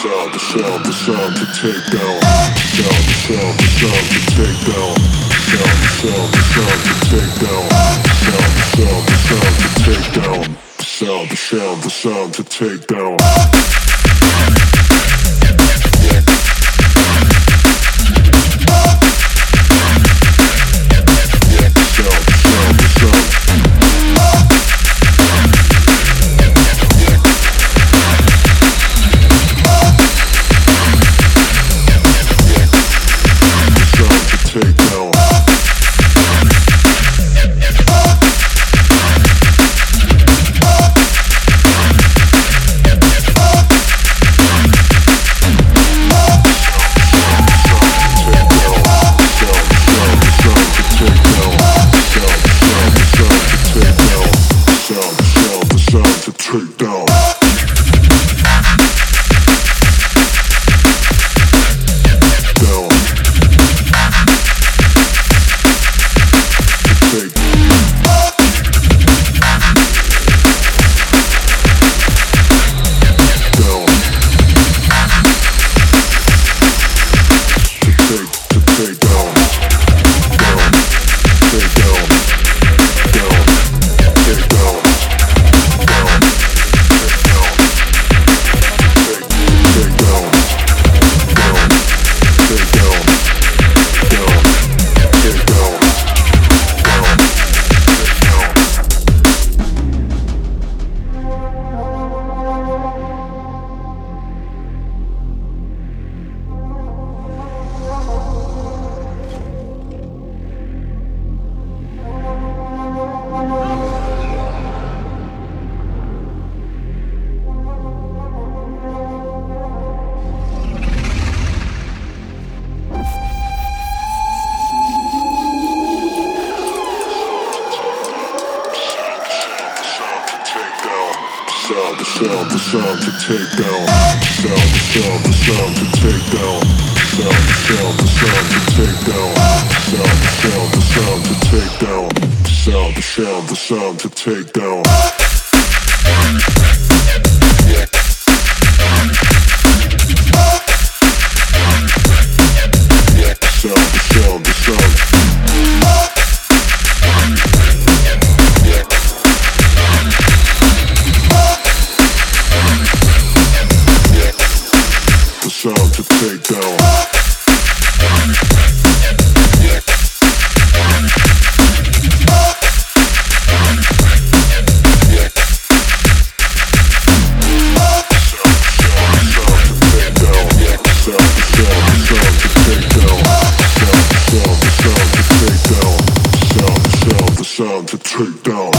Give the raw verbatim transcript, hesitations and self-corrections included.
sound, the sound, the sound to take down. Sound, the sound, the sound to take down. Sound, the sound, the sound to take down. Sound, the sound, the sound to take down. Sound, the sound, the sound to take down. Take down. Sound, the sound, the sound to take down. Sound, the sound, the sound to take down. Sound, the sound, the sound to take down. Sound, the sound, the sound to take down. Sound, the sound, the sound to take down. Sound, the sound, the sound. Sound to take down. Sound to take down.